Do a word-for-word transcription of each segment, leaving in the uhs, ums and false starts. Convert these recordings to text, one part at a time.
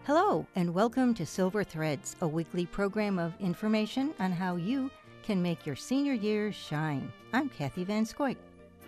Hello, and welcome to Silver Threads, a weekly program of information on how you can make your senior years shine. I'm Kathy Van Scoik.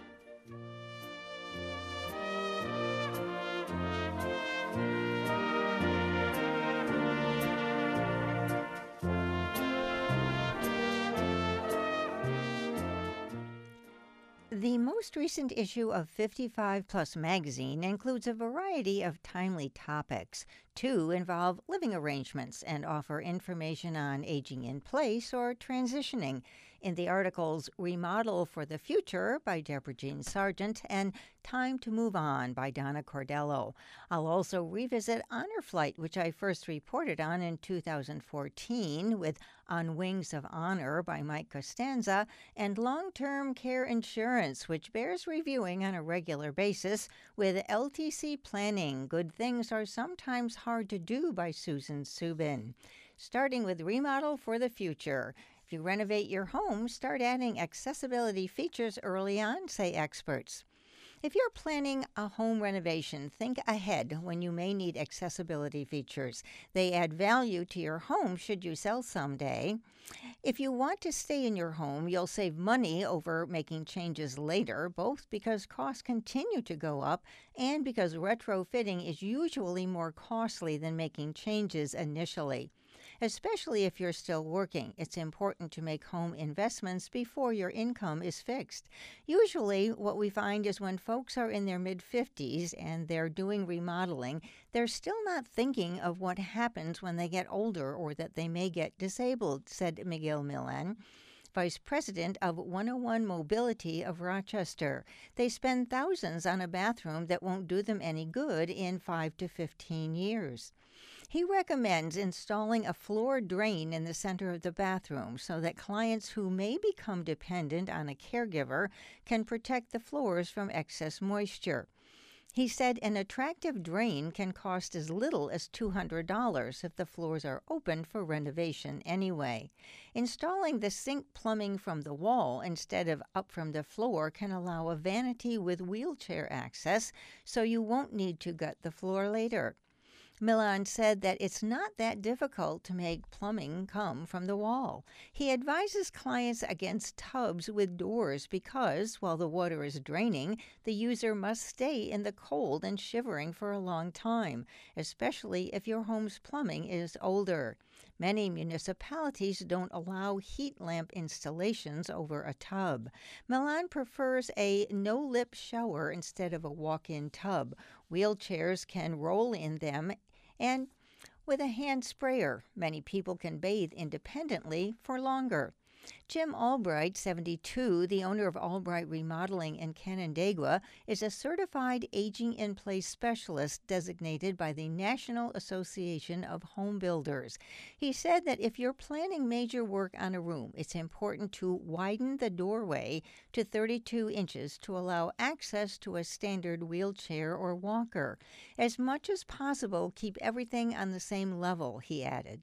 The most recent issue of fifty-five Plus magazine includes a variety of timely topics. Two involve living arrangements and offer information on aging in place or transitioning. In the articles Remodel for the Future by Deborah Jean Sargent and Time to Move On by Donna Cordello. I'll also revisit Honor Flight, which I first reported on in two thousand fourteen, with On Wings of Honor by Mike Costanza, and Long-Term Care Insurance, which bears reviewing on a regular basis, with L T C Planning, Good Things Are Sometimes Hard to Do by Susan Subin. Starting with Remodel for the Future. If you renovate your home, start adding accessibility features early on, say experts. If you're planning a home renovation, think ahead when you may need accessibility features. They add value to your home should you sell someday. If you want to stay in your home, you'll save money over making changes later, both because costs continue to go up and because retrofitting is usually more costly than making changes initially. Especially if you're still working, it's important to make home investments before your income is fixed. Usually, what we find is when folks are in their mid-fifties and they're doing remodeling, they're still not thinking of what happens when they get older or that they may get disabled, said Miguel Millan, Vice President of one oh one Mobility of Rochester. They spend thousands on a bathroom that won't do them any good in five to fifteen years. He recommends installing a floor drain in the center of the bathroom so that clients who may become dependent on a caregiver can protect the floors from excess moisture. He said an attractive drain can cost as little as two hundred dollars if the floors are open for renovation anyway. Installing the sink plumbing from the wall instead of up from the floor can allow a vanity with wheelchair access, so you won't need to gut the floor later. Millan said that it's not that difficult to make plumbing come from the wall. He advises clients against tubs with doors because, while the water is draining, the user must stay in the cold and shivering for a long time, especially if your home's plumbing is older. Many municipalities don't allow heat lamp installations over a tub. Millan prefers a no-lip shower instead of a walk-in tub. Wheelchairs can roll in them, and with a hand sprayer, many people can bathe independently for longer. Jim Albright, seventy-two, the owner of Albright Remodeling in Canandaigua, is a certified aging-in-place specialist designated by the National Association of Home Builders. He said that if you're planning major work on a room, it's important to widen the doorway to thirty-two inches to allow access to a standard wheelchair or walker. As much as possible, keep everything on the same level, he added.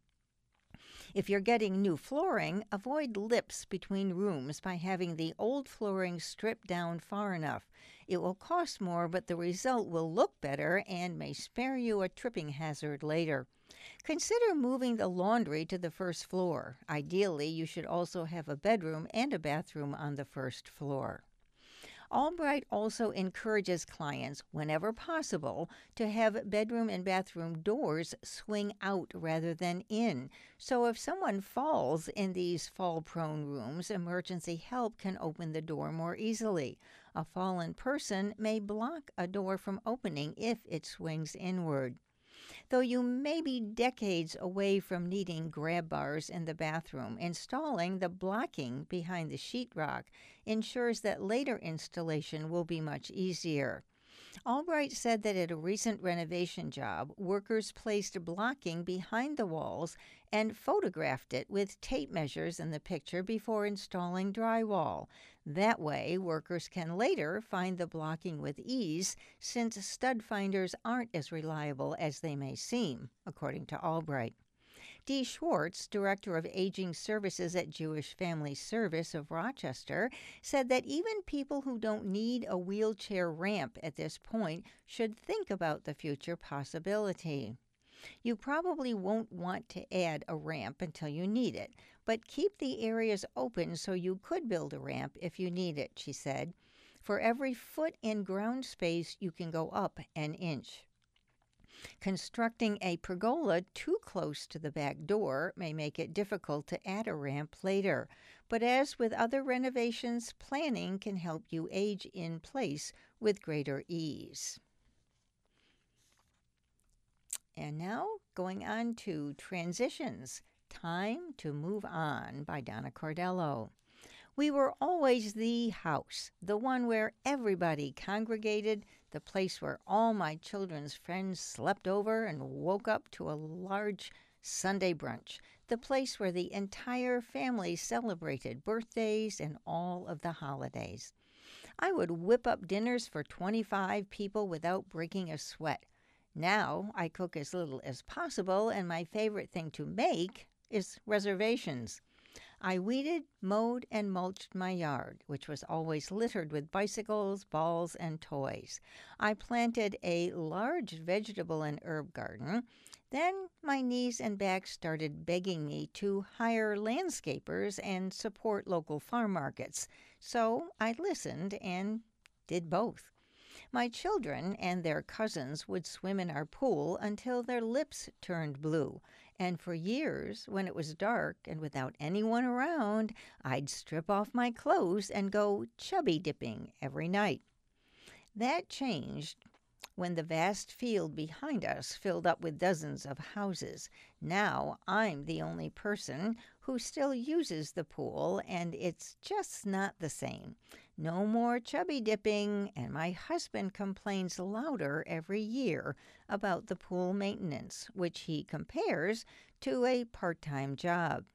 If you're getting new flooring, avoid lips between rooms by having the old flooring stripped down far enough. It will cost more, but the result will look better and may spare you a tripping hazard later. Consider moving the laundry to the first floor. Ideally, you should also have a bedroom and a bathroom on the first floor. Albright also encourages clients, whenever possible, to have bedroom and bathroom doors swing out rather than in. So if someone falls in these fall-prone rooms, emergency help can open the door more easily. A fallen person may block a door from opening if it swings inward. Though you may be decades away from needing grab bars in the bathroom, installing the blocking behind the sheetrock ensures that later installation will be much easier. Albright said that at a recent renovation job, workers placed blocking behind the walls and photographed it with tape measures in the picture before installing drywall. That way, workers can later find the blocking with ease, since stud finders aren't as reliable as they may seem, according to Albright. Dee Schwartz, Director of Aging Services at Jewish Family Service of Rochester, said that even people who don't need a wheelchair ramp at this point should think about the future possibility. You probably won't want to add a ramp until you need it, but keep the areas open so you could build a ramp if you need it, she said. For every foot in ground space, you can go up an inch. Constructing a pergola too close to the back door may make it difficult to add a ramp later, but as with other renovations, planning can help you age in place with greater ease. And now, going on to Transitions, Time to Move On by Donna Cordello. We were always the house, the one where everybody congregated, the place where all my children's friends slept over and woke up to a large Sunday brunch, the place where the entire family celebrated birthdays and all of the holidays. I would whip up dinners for twenty-five people without breaking a sweat. Now I cook as little as possible, and my favorite thing to make is reservations. I weeded, mowed, and mulched my yard, which was always littered with bicycles, balls, and toys. I planted a large vegetable and herb garden. Then my knees and back started begging me to hire landscapers and support local farm markets. So I listened and did both. My children and their cousins would swim in our pool until their lips turned blue. And for years, when it was dark and without anyone around, I'd strip off my clothes and go chubby dipping every night. That changed when the vast field behind us filled up with dozens of houses. Now I'm the only person who still uses the pool, and it's just not the same. No more chubby dipping, and my husband complains louder every year about the pool maintenance, which he compares to a part-time job.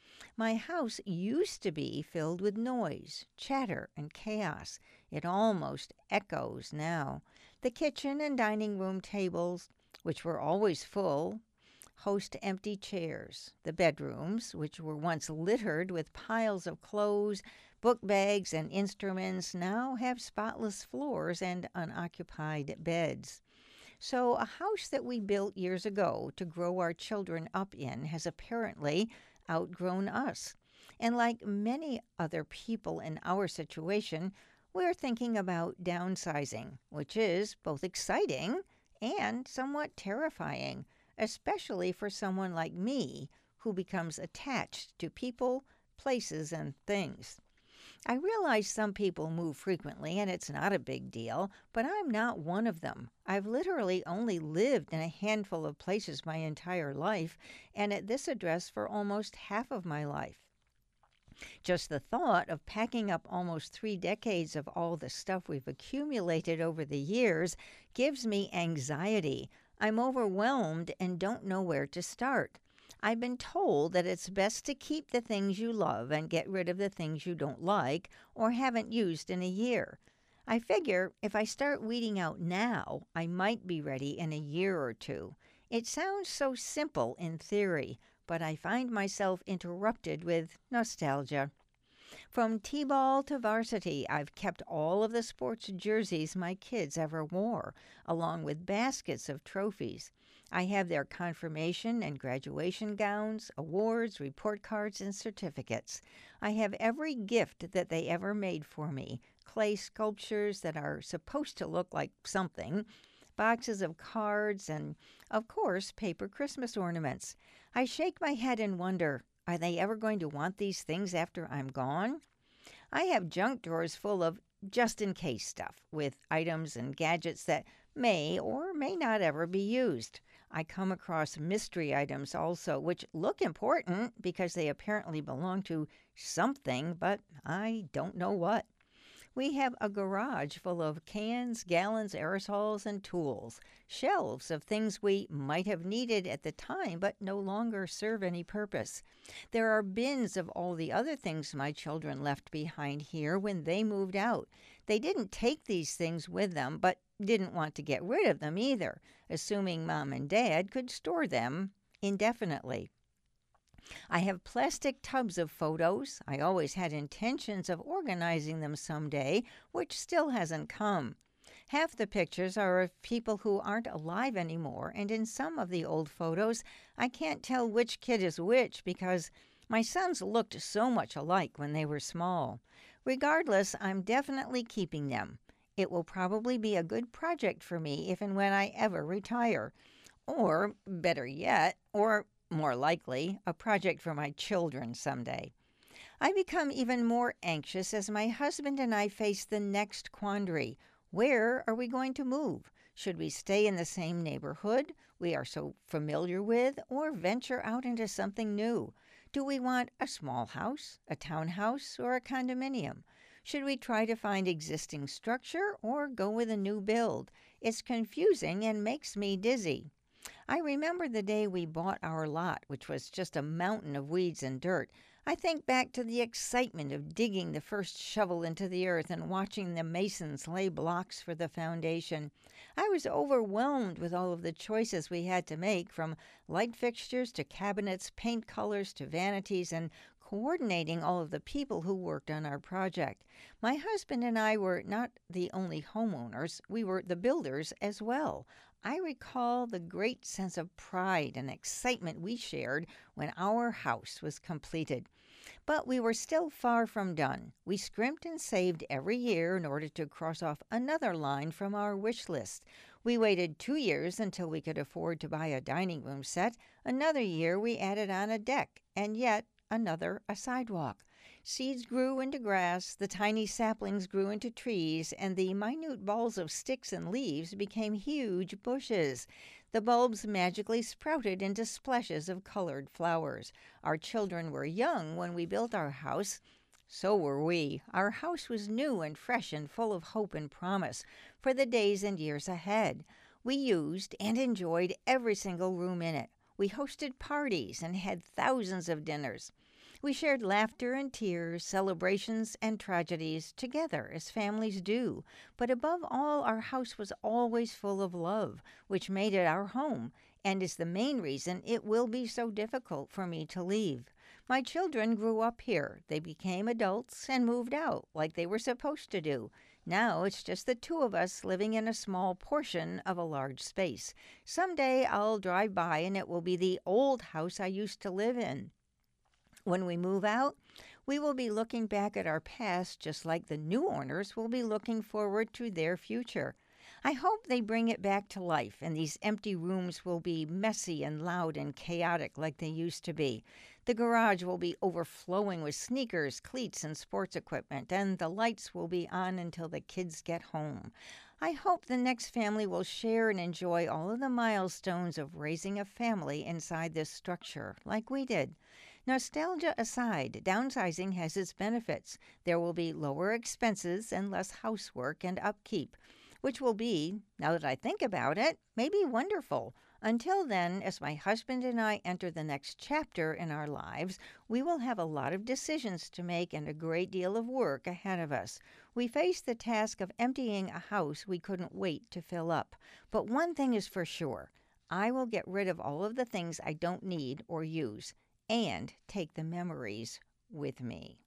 My house used to be filled with noise, chatter, and chaos. It almost echoes now. The kitchen and dining room tables, which were always full, host empty chairs. The bedrooms, which were once littered with piles of clothes, book bags, and instruments, now have spotless floors and unoccupied beds. So a house that we built years ago to grow our children up in has apparently outgrown us. And like many other people in our situation, we're thinking about downsizing, which is both exciting and somewhat terrifying, especially for someone like me who becomes attached to people, places, and things. I realize some people move frequently and it's not a big deal, but I'm not one of them. I've literally only lived in a handful of places my entire life, and at this address for almost half of my life. Just the thought of packing up almost three decades of all the stuff we've accumulated over the years gives me anxiety. I'm overwhelmed and don't know where to start. I've been told that it's best to keep the things you love and get rid of the things you don't like or haven't used in a year. I figure if I start weeding out now, I might be ready in a year or two. It sounds so simple in theory, but I find myself interrupted with nostalgia. From t-ball to varsity, I've kept all of the sports jerseys my kids ever wore, along with baskets of trophies. I have their confirmation and graduation gowns, awards, report cards, and certificates. I have every gift that they ever made for me, clay sculptures that are supposed to look like something, boxes of cards, and, of course, paper Christmas ornaments. I shake my head and wonder, are they ever going to want these things after I'm gone? I have junk drawers full of just-in-case stuff, with items and gadgets that may or may not ever be used. I come across mystery items also, which look important because they apparently belong to something, but I don't know what. We have a garage full of cans, gallons, aerosols, and tools, shelves of things we might have needed at the time but no longer serve any purpose. There are bins of all the other things my children left behind here when they moved out. They didn't take these things with them, but didn't want to get rid of them either, assuming Mom and Dad could store them indefinitely. I have plastic tubs of photos. I always had intentions of organizing them someday, which still hasn't come. Half the pictures are of people who aren't alive anymore, and in some of the old photos, I can't tell which kid is which because my sons looked so much alike when they were small. Regardless, I'm definitely keeping them. It will probably be a good project for me if and when I ever retire. Or, better yet, or more likely, a project for my children someday. I become even more anxious as my husband and I face the next quandary. Where are we going to move? Should we stay in the same neighborhood we are so familiar with or venture out into something new? Do we want a small house, a townhouse, or a condominium? Should we try to find existing structure or go with a new build? It's confusing and makes me dizzy. I remember the day we bought our lot, which was just a mountain of weeds and dirt. I think back to the excitement of digging the first shovel into the earth and watching the masons lay blocks for the foundation. I was overwhelmed with all of the choices we had to make, from light fixtures to cabinets, paint colors to vanities, and coordinating all of the people who worked on our project. My husband and I were not the only homeowners, we were the builders as well. I recall the great sense of pride and excitement we shared when our house was completed. But we were still far from done. We scrimped and saved every year in order to cross off another line from our wish list. We waited two years until we could afford to buy a dining room set. Another year we added on a deck, and yet another a sidewalk. Seeds grew into grass, the tiny saplings grew into trees, and the minute balls of sticks and leaves became huge bushes. The bulbs magically sprouted into splashes of colored flowers. Our children were young when we built our house. So were we. Our house was new and fresh and full of hope and promise for the days and years ahead. We used and enjoyed every single room in it. We hosted parties and had thousands of dinners. We shared laughter and tears, celebrations and tragedies together, as families do. But above all, our house was always full of love, which made it our home, and is the main reason it will be so difficult for me to leave. My children grew up here. They became adults and moved out, like they were supposed to do. Now it's just the two of us living in a small portion of a large space. Someday I'll drive by and it will be the old house I used to live in. When we move out, we will be looking back at our past just like the new owners will be looking forward to their future. I hope they bring it back to life and these empty rooms will be messy and loud and chaotic like they used to be. The garage will be overflowing with sneakers, cleats, and sports equipment, and the lights will be on until the kids get home. I hope the next family will share and enjoy all of the milestones of raising a family inside this structure like we did. Nostalgia aside, downsizing has its benefits. There will be lower expenses and less housework and upkeep, which will be, now that I think about it, maybe wonderful. Until then, as my husband and I enter the next chapter in our lives, we will have a lot of decisions to make and a great deal of work ahead of us. We face the task of emptying a house we couldn't wait to fill up. But one thing is for sure, I will get rid of all of the things I don't need or use, and take the memories with me.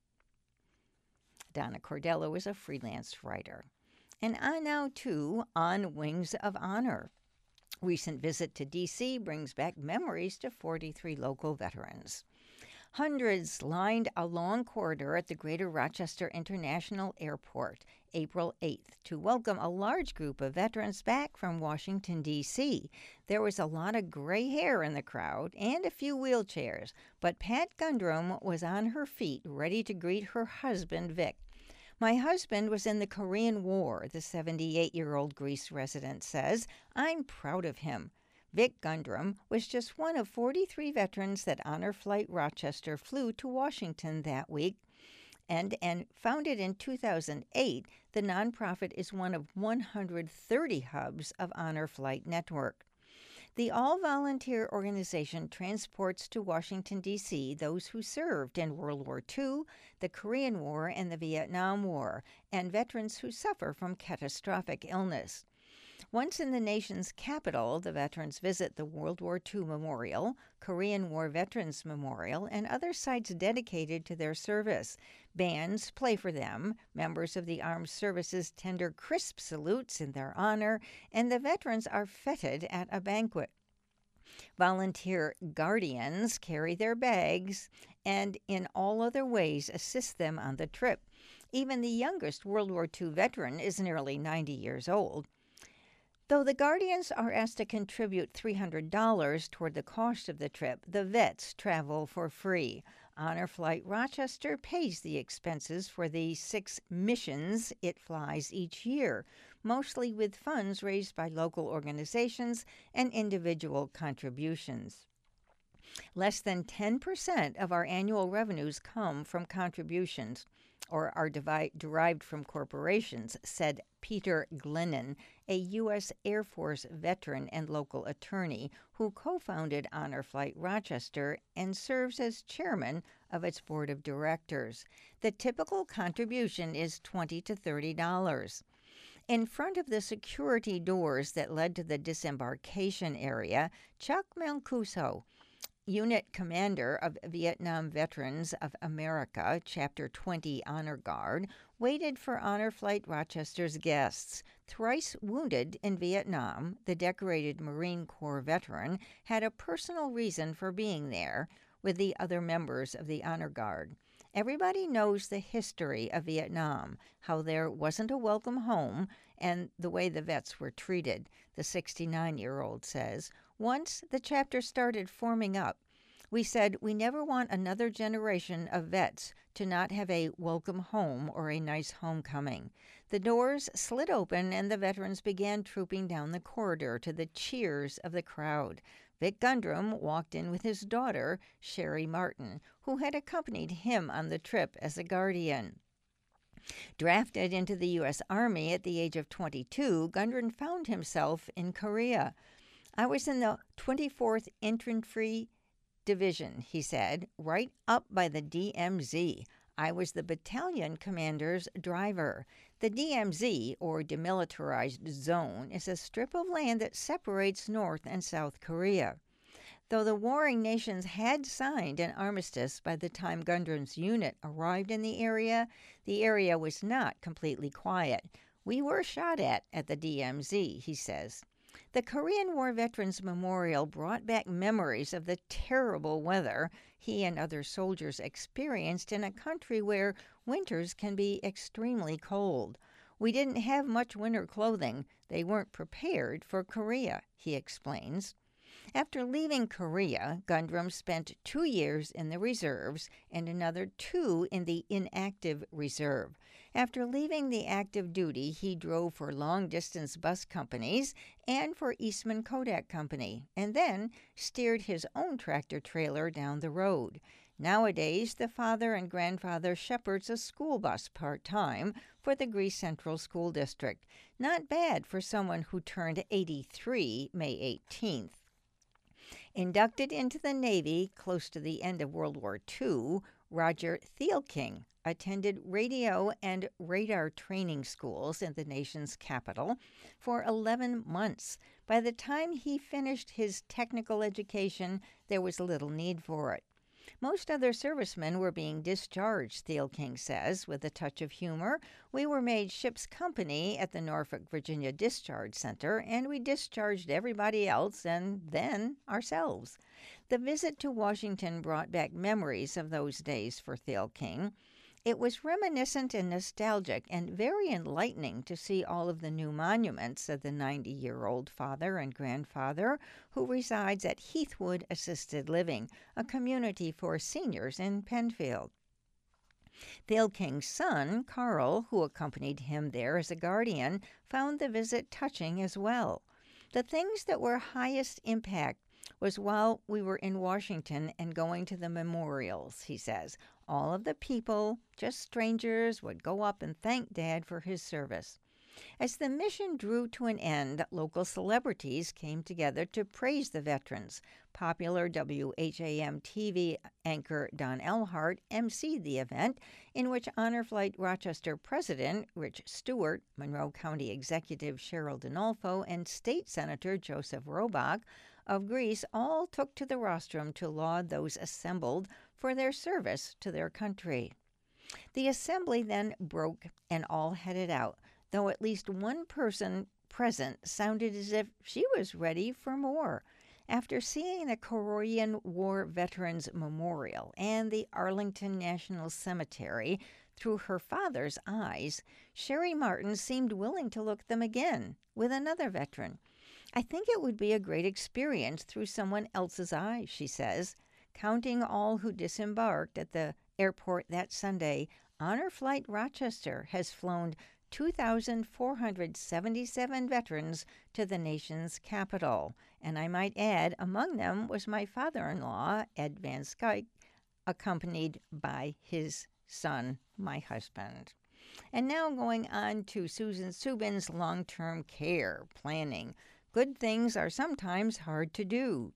Donna Cordello is a freelance writer. And on now to On Wings of Honor. Recent visit to D C brings back memories to forty-three local veterans. Hundreds lined a long corridor at the Greater Rochester International Airport April eighth to welcome a large group of veterans back from Washington, D C There was a lot of gray hair in the crowd and a few wheelchairs, but Pat Gundrum was on her feet ready to greet her husband, Vic. My husband was in the Korean War, the seventy-eight-year-old Greece resident says. I'm proud of him. Vic Gundrum was just one of forty-three veterans that Honor Flight Rochester flew to Washington that week. And, and founded in two thousand eight, the nonprofit is one of one hundred thirty hubs of Honor Flight Network. The all-volunteer organization transports to Washington, D C those who served in World War Two, the Korean War, and the Vietnam War, and veterans who suffer from catastrophic illness. Once in the nation's capital, the veterans visit the World War two Memorial, Korean War Veterans Memorial, and other sites dedicated to their service. Bands play for them, members of the armed services tender crisp salutes in their honor, and the veterans are feted at a banquet. Volunteer guardians carry their bags and in all other ways assist them on the trip. Even the youngest World War two veteran is nearly ninety years old. Though the Guardians are asked to contribute three hundred dollars toward the cost of the trip, the vets travel for free. Honor Flight Rochester pays the expenses for the six missions it flies each year, mostly with funds raised by local organizations and individual contributions. Less than ten percent of our annual revenues come from contributions or are devi- derived from corporations, said Peter Glennon, a U S Air Force veteran and local attorney who co-founded Honor Flight Rochester and serves as chairman of its board of directors. The typical contribution is twenty to thirty dollars. In front of the security doors that led to the disembarkation area, Chuck Mancuso, Unit Commander of Vietnam Veterans of America, Chapter twenty Honor Guard, waited for Honor Flight Rochester's guests. Thrice wounded in Vietnam, the decorated Marine Corps veteran had a personal reason for being there with the other members of the Honor Guard. Everybody knows the history of Vietnam, how there wasn't a welcome home, and the way the vets were treated, the sixty-nine-year-old says. Once the chapter started forming up, we said we never want another generation of vets to not have a welcome home or a nice homecoming. The doors slid open and the veterans began trooping down the corridor to the cheers of the crowd. Vic Gundrum walked in with his daughter, Sherry Martin, who had accompanied him on the trip as a guardian. Drafted into the U S Army at the age of twenty-two, Gundrum found himself in Korea. I was in the twenty-fourth Infantry Division, he said, right up by the D M Z. I was the battalion commander's driver. The D M Z, or Demilitarized Zone, is a strip of land that separates North and South Korea. Though the warring nations had signed an armistice by the time Gundrum's unit arrived in the area, the area was not completely quiet. We were shot at at the D M Z, he says. The Korean War Veterans Memorial brought back memories of the terrible weather he and other soldiers experienced in a country where winters can be extremely cold. We didn't have much winter clothing. They weren't prepared for Korea, he explains. After leaving Korea, Gundrum spent two years in the reserves and another two in the inactive reserve. After leaving the active duty, he drove for long-distance bus companies and for Eastman Kodak Company, and then steered his own tractor-trailer down the road. Nowadays, the father and grandfather shepherds a school bus part-time for the Greece Central School District. Not bad for someone who turned eighty-three May eighteenth. Inducted into the Navy close to the end of World War Two, Roger Thielking attended radio and radar training schools in the nation's capital for eleven months. By the time he finished his technical education, there was little need for it. Most other servicemen were being discharged, Thielking says, with a touch of humor. We were made ship's company at the Norfolk, Virginia Discharge Center, and we discharged everybody else and then ourselves. The visit to Washington brought back memories of those days for Thielking. It was reminiscent and nostalgic and very enlightening to see all of the new monuments, said the ninety-year-old father and grandfather who resides at Heathwood Assisted Living, a community for seniors in Penfield. Thielking's son, Carl, who accompanied him there as a guardian, found the visit touching as well. The things that were highest impact was while we were in Washington and going to the memorials, he says. All of the people, just strangers, would go up and thank Dad for his service. As the mission drew to an end, local celebrities came together to praise the veterans. Popular W H A M T V anchor Don Elhart emceed the event, in which Honor Flight Rochester President Rich Stewart, Monroe County Executive Cheryl Dinolfo, and State Senator Joseph Robach of Greece all took to the rostrum to laud those assembled for their service to their country. The assembly then broke and all headed out, though at least one person present sounded as if she was ready for more. After seeing the Korean War Veterans Memorial and the Arlington National Cemetery through her father's eyes, Sherry Martin seemed willing to look them again with another veteran. "I think it would be a great experience through someone else's eyes," she says. Counting all who disembarked at the airport that Sunday, Honor Flight Rochester has flown two thousand four hundred seventy-seven veterans to the nation's capital. And I might add, among them was my father-in-law, Ed Van Skyke, accompanied by his son, my husband. And now going on to Susan Subin's long-term care planning. Good things are sometimes hard to do.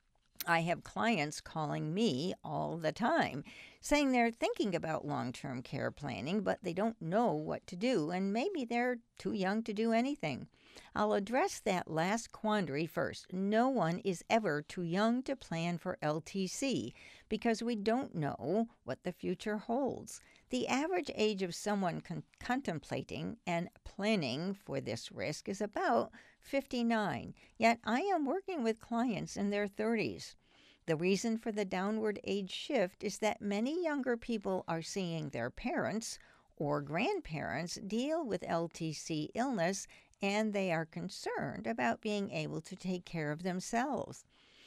I have clients calling me all the time, saying they're thinking about long-term care planning, but they don't know what to do, and maybe they're too young to do anything. I'll address that last quandary first. No one is ever too young to plan for L T C because we don't know what the future holds. The average age of someone con- contemplating and planning for this risk is about fifty-nine, yet I am working with clients in their thirties. The reason for the downward age shift is that many younger people are seeing their parents or grandparents deal with L T C illness, and they are concerned about being able to take care of themselves.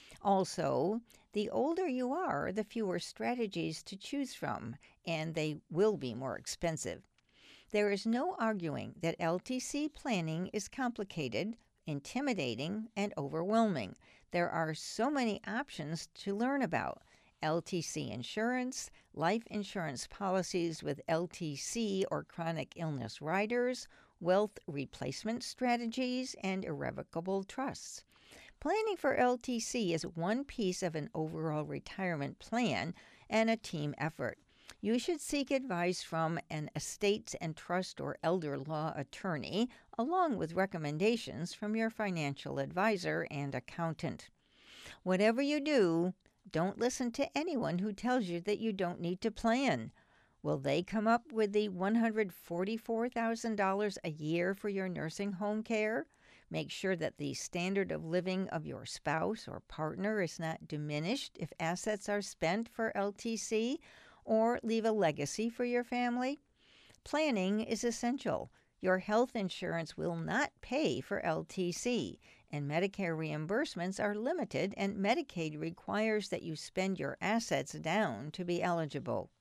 Also, the older you are, the fewer strategies to choose from, and they will be more expensive. There is no arguing that L T C planning is complicated, intimidating, and overwhelming. There are so many options to learn about. L T C insurance, life insurance policies with L T C or chronic illness riders, wealth replacement strategies, and irrevocable trusts. Planning for L T C is one piece of an overall retirement plan and a team effort. You should seek advice from an estates and trust or elder law attorney, along with recommendations from your financial advisor and accountant. Whatever you do, don't listen to anyone who tells you that you don't need to plan. Will they come up with the one hundred forty-four thousand dollars a year for your nursing home care? Make sure that the standard of living of your spouse or partner is not diminished if assets are spent for L T C, or leave a legacy for your family. Planning is essential. Your health insurance will not pay for L T C, and Medicare reimbursements are limited, and Medicaid requires that you spend your assets down to be eligible.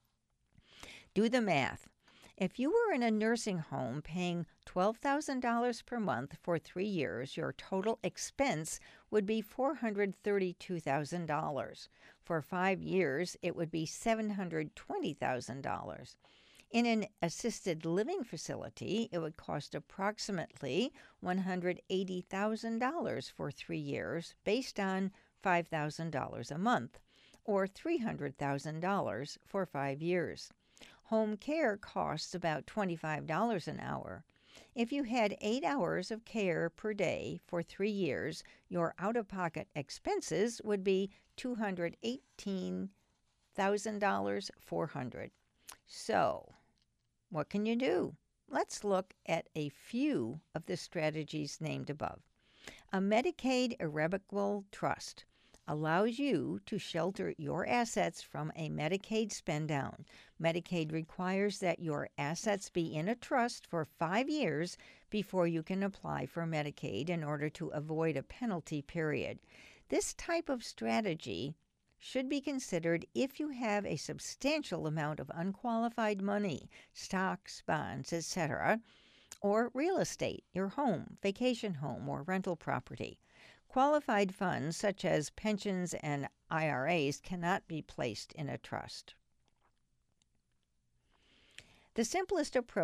Do the math. If you were in a nursing home paying twelve thousand dollars per month for three years, your total expense would be four hundred thirty-two thousand dollars. For five years, it would be seven hundred twenty thousand dollars. In an assisted living facility, it would cost approximately one hundred eighty thousand dollars for three years based on five thousand dollars a month, or three hundred thousand dollars for five years. Home care costs about twenty-five dollars an hour. If you had eight hours of care per day for three years, your out-of-pocket expenses would be two hundred eighteen thousand dollars and four hundred dollars. So, what can you do? Let's look at a few of the strategies named above. A Medicaid irrevocable trust allows you to shelter your assets from a Medicaid spend-down. Medicaid requires that your assets be in a trust for five years before you can apply for Medicaid in order to avoid a penalty period. This type of strategy should be considered if you have a substantial amount of unqualified money, stocks, bonds, et cetera, or real estate, your home, vacation home, or rental property. Qualified funds such as pensions and I R As cannot be placed in a trust. The simplest approach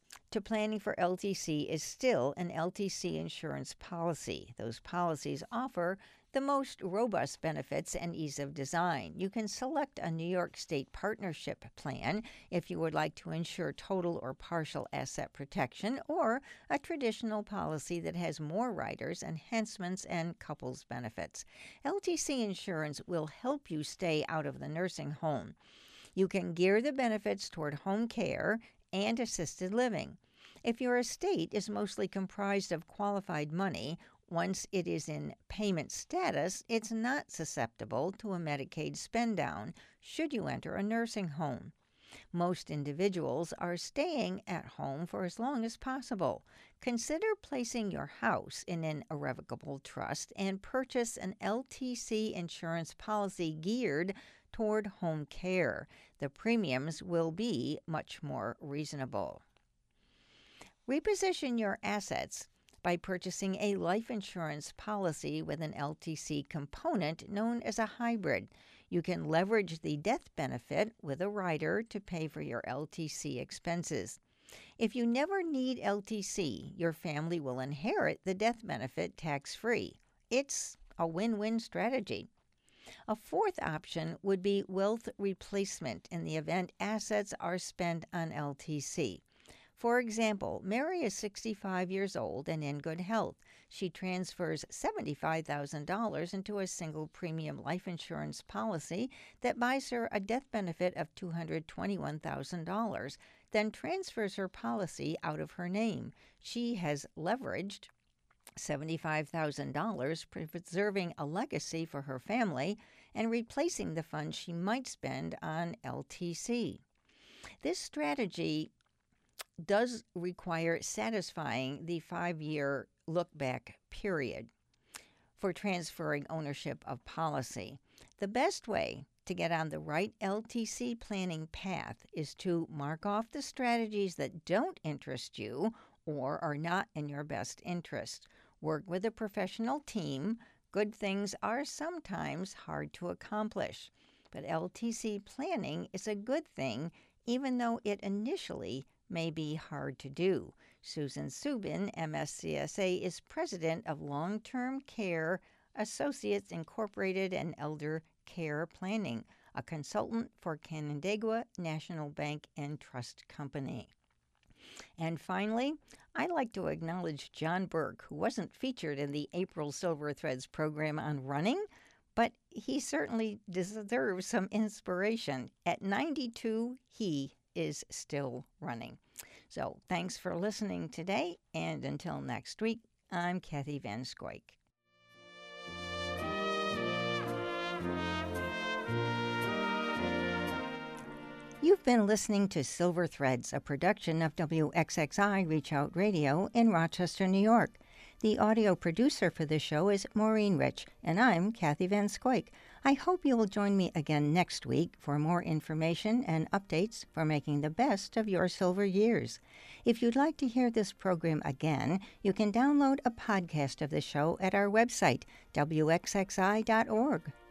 to planning for L T C is still an L T C insurance policy. Those policies offer the most robust benefits and ease of design. You can select a New York State partnership plan if you would like to insure total or partial asset protection, or a traditional policy that has more riders, enhancements, and couples benefits. L T C insurance will help you stay out of the nursing home. You can gear the benefits toward home care and assisted living. If your estate is mostly comprised of qualified money, once it is in payment status, it's not susceptible to a Medicaid spend down should you enter a nursing home. Most individuals are staying at home for as long as possible. Consider placing your house in an irrevocable trust and purchase an L T C insurance policy geared toward home care. The premiums will be much more reasonable. Reposition your assets by purchasing a life insurance policy with an L T C component known as a hybrid. You can leverage the death benefit with a rider to pay for your L T C expenses. If you never need L T C, your family will inherit the death benefit tax-free. It's a win-win strategy. A fourth option would be wealth replacement in the event assets are spent on L T C. For example, Mary is sixty-five years old and in good health. She transfers seventy-five thousand dollars into a single premium life insurance policy that buys her a death benefit of two hundred twenty-one thousand dollars, then transfers her policy out of her name. She has leveraged seventy-five thousand dollars, preserving a legacy for her family and replacing the funds she might spend on L T C. This strategy does require satisfying the five-year look-back period for transferring ownership of policy. The best way to get on the right L T C planning path is to mark off the strategies that don't interest you or are not in your best interest. Work with a professional team. Good things are sometimes hard to accomplish, but L T C planning is a good thing, even though it initially may be hard to do. Susan Subin, M S C S A, is president of Long-Term Care Associates Incorporated and Elder Care Planning, a consultant for Canandaigua National Bank and Trust Company. And finally, I'd like to acknowledge John Burke, who wasn't featured in the April Silver Threads program on running, but he certainly deserves some inspiration. At ninety-two, he is still running. So thanks for listening today, and until next week, I'm Kathy Van Scoik. You've been listening to Silver Threads, a production of W X X I Reach Out Radio in Rochester, New York. The audio producer for the show is Maureen Rich, and I'm Kathy Van Scoik. I hope you will join me again next week for more information and updates for making the best of your silver years. If you'd like to hear this program again, you can download a podcast of the show at our website, W X X I dot org.